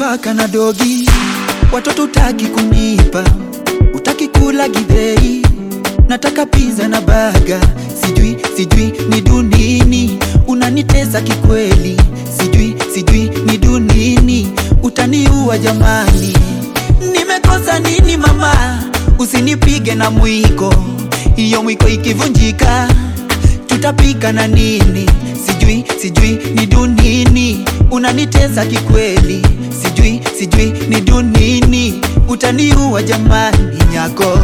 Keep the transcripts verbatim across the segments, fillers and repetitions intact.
paka na dogi, watoto utaki kunipa, utaki kula githeri, nataka pizza na baga. Sijui, sijui ni dunini, unanitesa kikweli. Sijui, sijui ni dunini, utaniua jamani. Nimekosa nini mama, usinipige na mwiko, iyo mwiko ikivunjika tutapika na nini? Sijui, sijui ni dunini, unanitesa kikweli. Sijui, sijui ni dunini, utaniua jamani nyako.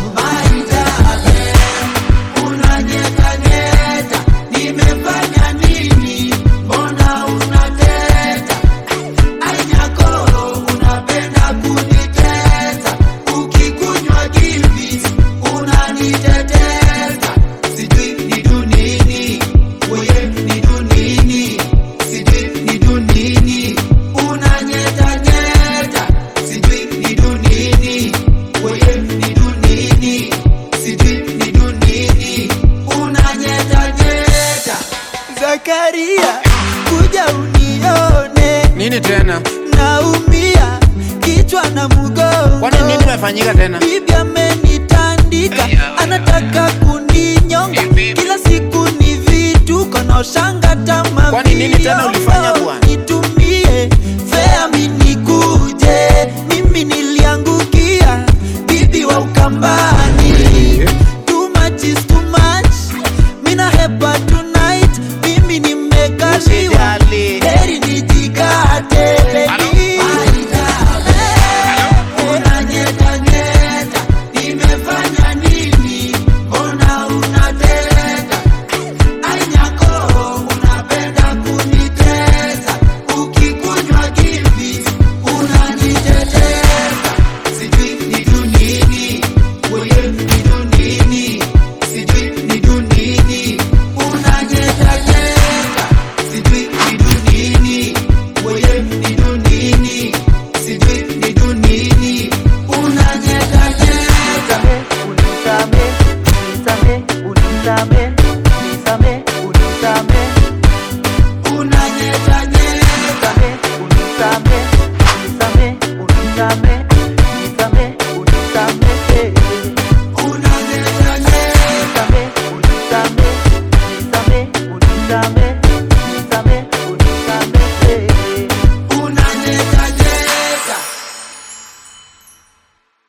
Unanyeta nyeta, nimefanya nini? Mbona unateta? Ai nyako, unapenda kunitesa, ukikunywa gilvi unanitetesa. Sijui ni dunini, uye ni dunini. Sijui ni dunini, unanyeta nyeta. Sijui ni dunini, uye ni dunini. Sijui ni dunini, unanyeta nyeta. Zakaria, kuja unione. Nini tena? Naumia kichwa na mgongo. Kwani nini umefanyika tena? Bibi amenitandika, anataka kuninyonga. Kila siku ni vitu kono shanga tama. Kwani nini tena ulifanya bwana? Nitumie fea mimi kuje, mimi niliangukia bibi wa Ukambani. Too much is too much, mina hepa tonight. Mimi nimekaliwa, heri nijikate.